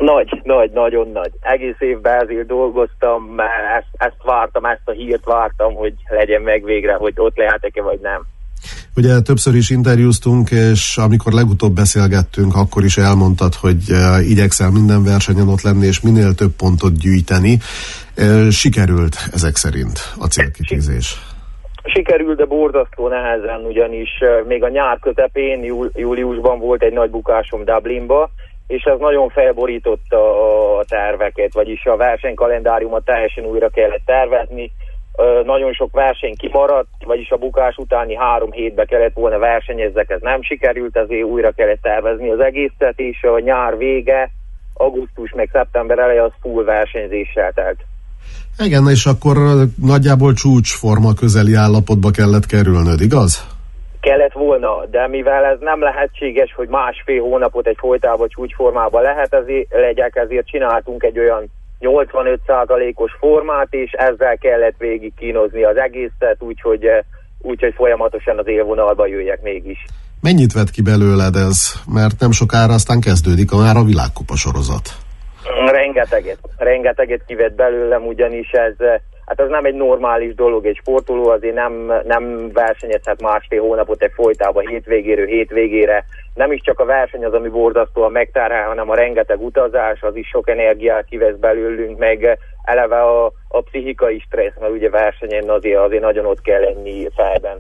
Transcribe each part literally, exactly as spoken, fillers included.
Nagy, nagy, nagyon nagy. Egész évben ezért dolgoztam, ezt, ezt vártam, ezt a hírt vártam, hogy legyen meg végre, hogy ott lehetek-e vagy nem. Ugye többször is interjúztunk, és amikor legutóbb beszélgettünk, akkor is elmondtad, hogy uh, igyekszel minden versenyen ott lenni, és minél több pontot gyűjteni. Uh, sikerült ezek szerint a célkitűzés? Sikerült, de borzasztó nehezen, ugyanis uh, még a nyár közepén, jú, júliusban volt egy nagy bukásom Dublinba, és ez nagyon felborította a terveket, vagyis a versenykalendáriumot teljesen újra kellett tervezni. Uh, nagyon sok verseny kimaradt, vagyis a bukás utáni három hétbe kellett volna versenyezzek, ez nem sikerült, ezért újra kellett tervezni az egészet, és a nyár vége, augusztus meg szeptember eleje az full versenyzéssel telt. Igen, és akkor nagyjából csúcsforma közeli állapotba kellett kerülnöd, igaz? Kellett volna, de mivel ez nem lehetséges, hogy másfél hónapot egy folytában csúcsformában lehet, ezért legyek, ezért csináltunk egy olyan nyolcvanöt százalékos formát, és ezzel kellett végig kínozni az egészet, úgyhogy, úgyhogy folyamatosan az élvonalba jöjjek mégis. Mennyit vett ki belőled ez? Mert nem sokára aztán kezdődik a már a világkupa sorozat. Rengeteget. Rengeteget kivett belőlem, ugyanis ez, hát ez nem egy normális dolog, egy sportoló azért nem, nem versenyezhet másfél hónapot egy folytában hétvégéről hétvégére. Nem is csak a verseny az, ami borzasztóan megterhel, hanem a rengeteg utazás, az is sok energiát kivesz belőlünk, meg eleve a, a pszichikai stressz, mert ugye versenyen azért, azért nagyon ott kell lenni fejben.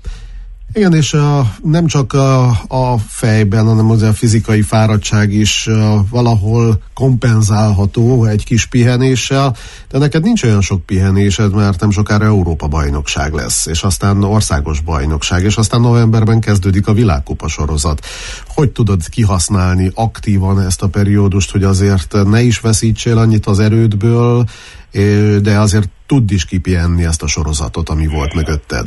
Igen, és a, nem csak a, a fejben, hanem az a fizikai fáradtság is a, valahol kompenzálható egy kis pihenéssel, de neked nincs olyan sok pihenésed, mert nem sokára Európa-bajnokság lesz, és aztán országos bajnokság, és aztán novemberben kezdődik a világkupa sorozat. Hogy tudod kihasználni aktívan ezt a periódust, hogy azért ne is veszítsél annyit az erődből, de azért tudd is kipihenni ezt a sorozatot, ami volt mögötted?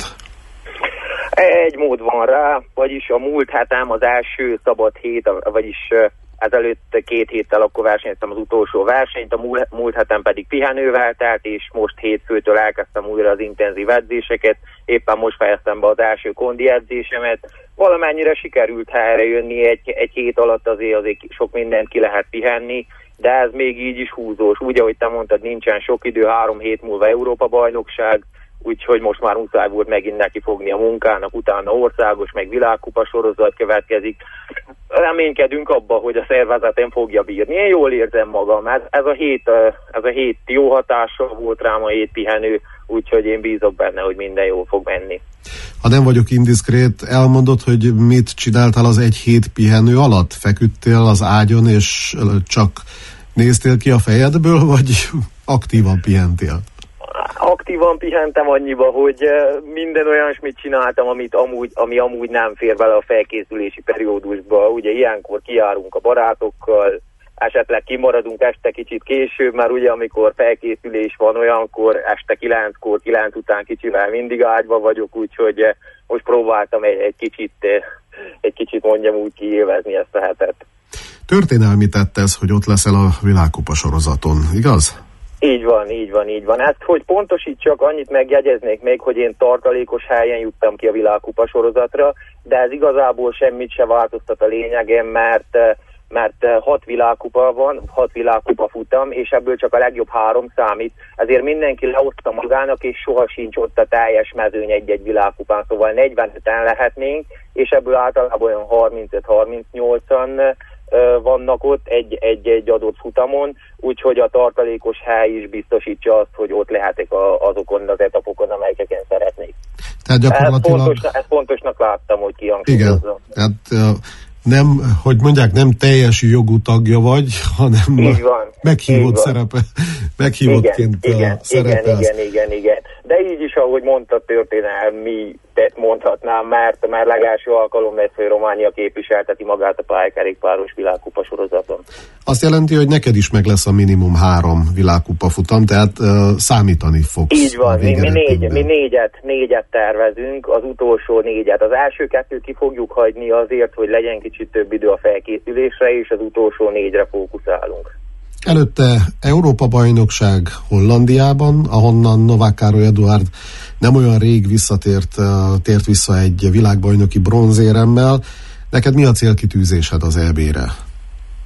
Egy mód van rá, vagyis a múlt hetem az első szabad hét, vagyis ezelőtt két héttel akkor versenyeztem az utolsó versenyt, a múlt, múlt hetem pedig pihenővel telt, és most hétfőtől elkezdtem újra az intenzív edzéseket, éppen most fejeztem be az első kondi edzésemet. Valamennyire sikerült helyre jönni, egy, egy hét alatt azért, azért sok mindent ki lehet pihenni, de ez még így is húzós. Úgy, ahogy te mondtad, nincsen sok idő, három hét múlva Európa-bajnokság, úgyhogy most már muszáj volt megint neki fogni a munkának, utána országos, meg világkupa sorozat következik. Reménykedünk abba, hogy a szervezetem fogja bírni. Én jól érzem magam, ez, ez, a, hét, ez a hét jó hatással volt rám, a hét pihenő, úgyhogy én bízok benne, hogy minden jól fog menni. Ha nem vagyok indiszkrét, elmondod, hogy mit csináltál az egy hét pihenő alatt? Feküdtél az ágyon, és csak néztél ki a fejedből, vagy aktívan pihentél? Aktívan pihentem annyiba, hogy minden olyasmit csináltam, amit amúgy, ami amúgy nem fér bele a felkészülési periódusba. Ugye ilyenkor kijárunk a barátokkal, esetleg kimaradunk este kicsit később, mert ugye amikor felkészülés van olyankor, este kilenckor, kilenc után kicsivel mindig ágyban vagyok, úgyhogy most próbáltam egy, egy kicsit, egy kicsit mondjam úgy kiélvezni ezt a hetet. Történelmi tett ez, hogy ott leszel a világkupa sorozaton, igaz? Így van, így van, így van. Ezt, hogy pontosítsak, annyit megjegyeznék még, hogy én tartalékos helyen juttam ki a világkupa sorozatra, de ez igazából semmit se változtat a lényegen, mert, mert hat világkupa van, hat világkupa futam, és ebből csak a legjobb három számít. Ezért mindenki leoszta magának, és soha sincs ott a teljes mezőny egy-egy világkupán, szóval negyvenöten lehetnénk, és ebből általában olyan harmincöt-harmincnyolcan vannak ott egy, egy, egy adott futamon, úgyhogy a tartalékos hely is biztosítja azt, hogy ott lehetek a, azokon az etapokon, amelyeken szeretnék. Tehát gyakorlatilag... ezt, fontos, ezt fontosnak láttam, hogy kihangsúlyozzam. Igen, tehát nem, hogy mondják, nem teljes jogú tagja vagy, hanem így van, meghívott így van. szerepe, meghívottként igen, igen, szerepelsz. Igen, igen, igen, igen. De így is, ahogy mondta, történelmi mondhatnám, mert már legelső alkalom lesz, hogy Románia képviselteti magát a pályakerékpáros világkupa sorozaton. Azt jelenti, hogy neked is meg lesz a minimum három világkupa futam, tehát uh, számítani fogsz. Így van, mi, mi, négy, mi négyet, négyet tervezünk, az utolsó négyet. Az első kettőt ki fogjuk hagyni azért, hogy legyen kicsit több idő a felkészülésre, és az utolsó négyre fókuszálunk. Előtte Európa-bajnokság Hollandiában, ahonnan Novák Károly Eduárd nem olyan rég visszatért, tért vissza egy világbajnoki bronzéremmel. Neked mi a célkitűzésed az é bé-re?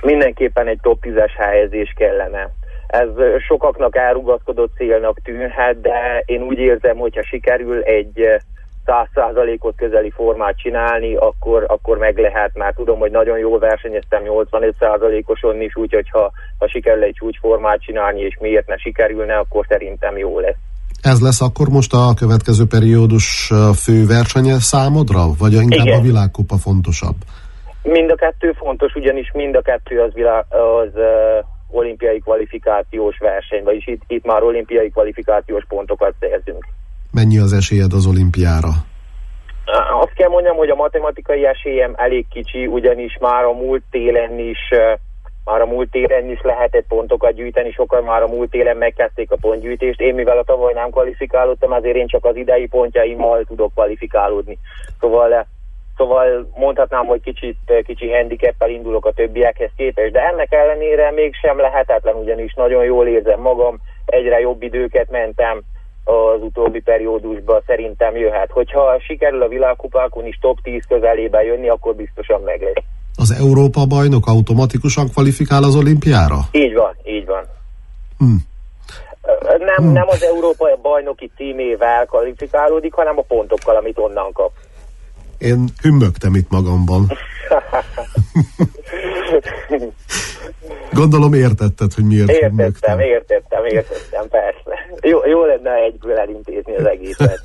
mindenképpen egy top tízes helyezés kellene. Ez sokaknak elrugaszkodott célnak tűnhet, de én úgy érzem, hogyha sikerül egy száz százalékot közeli formát csinálni, akkor, akkor meg lehet, már tudom, hogy nagyon jól versenyeztem nyolcvanöt százalékoson is, úgyhogy ha, ha sikerül egy csúcsformát csinálni, és miért ne sikerülne, akkor szerintem jó lesz. Ez lesz akkor most a következő periódus fő versenye számodra, vagy inkább igen, a világkupa fontosabb? Mind a kettő fontos, ugyanis mind a kettő az, világ, az uh, olimpiai kvalifikációs verseny, vagyis itt, itt már olimpiai kvalifikációs pontokat szerzünk. Mennyi az esélyed az olimpiára? Azt kell mondjam, hogy a matematikai esélyem elég kicsi, ugyanis már a múlt télen is már a múlt télen is lehetett pontokat gyűjteni, sokan már a múlt télen megkezdték a pontgyűjtést. Én mivel a tavaly nem kvalifikálódtam, azért én csak az idei pontjaimmal tudok kvalifikálódni. Szóval, szóval mondhatnám, hogy kicsit kicsi handicappel indulok a többiekhez képest, de ennek ellenére mégsem lehetetlen, ugyanis nagyon jól érzem magam, egyre jobb időket mentem az utóbbi periódusban, szerintem jöhet. Hogyha sikerül a világkupákon is top tíz közelébe jönni, akkor biztosan meg lesz. Az Európa bajnok automatikusan kvalifikál az olimpiára? Így van, így van. Hm. Nem, hm. nem az Európa bajnoki címével kvalifikálódik, hanem a pontokkal, amit onnan kap. Én hümmögtem itt magamban. Gondolom értetted, hogy miért értettem, hümmögtem. Értettem, értettem, persze. Jó, jó lenne egyből elintézni az egészet.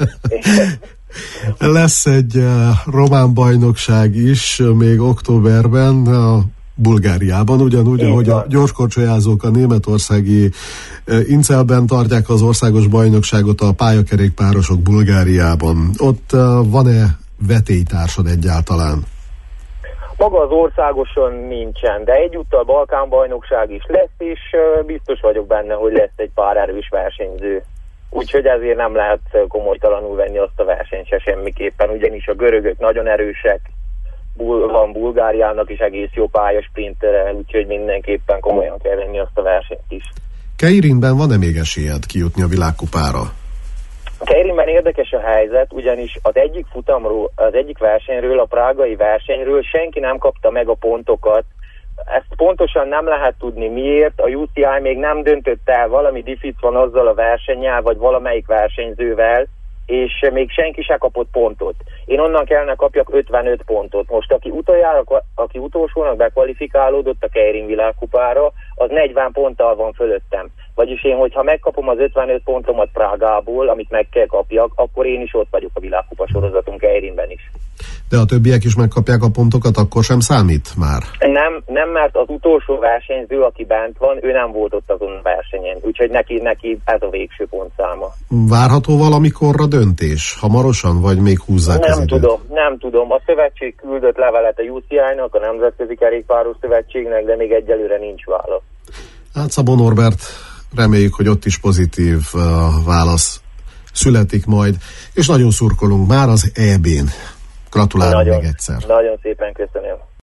Lesz egy uh, román bajnokság is uh, még októberben uh, Bulgáriában, ugyanúgy, így ahogy van. A gyorskorcsolyázók a németországi uh, Incelben tartják az országos bajnokságot, a pályakerékpárosok Bulgáriában. Ott uh, van-e vetélytársad egyáltalán? Maga az országoson nincsen, de egyúttal Balkán-bajnokság is lesz, és uh, biztos vagyok benne, hogy lesz egy pár erős versenyző. Úgyhogy ezért nem lehet komolytalanul venni azt a versenyt se semmiképpen, ugyanis a görögök nagyon erősek, Bul- van Bulgáriának is egész jó pályasprinttere, úgyhogy mindenképpen komolyan kell venni azt a versenyt is. Keirinben van-e még esélyed kijutni a világkupára? Keirinben érdekes a helyzet, ugyanis az egyik futamról, az egyik versenyről, a prágai versenyről senki nem kapta meg a pontokat. Ezt pontosan nem lehet tudni miért, a U C I még nem döntött el, valami diffic van azzal a versennyel, vagy valamelyik versenyzővel, és még senki se kapott pontot. Én onnan kellene kapjak ötvenöt pontot. Most aki utoljára, aki utolsónak bekvalifikálódott a Keirin világkupára, az negyven ponttal van fölöttem. Vagyis én, hogyha megkapom az ötvenöt pontomat Prágából, amit meg kell kapjak, akkor én is ott vagyok a világkupa sorozatunk Keirinben is. De a többiek is megkapják a pontokat, akkor sem számít már? Nem, nem, mert az utolsó versenyző, aki bent van, ő nem volt ott azon a versenyen. Úgyhogy neki, neki ez a végső pontszáma. Várható valamikor a döntés? Hamarosan, vagy még húzzák nem az időt? tudom, nem tudom. A szövetség küldött levelet a U C I-nak, a Nemzetközi Kerékpáros Szövetségnek, de még egyelőre nincs válasz. Hát Szabó Norbert, reméljük, hogy ott is pozitív uh, válasz születik majd, és nagyon szurkolunk már az é bén. Gratulálok még egyszer. Nagyon szépen köszönöm.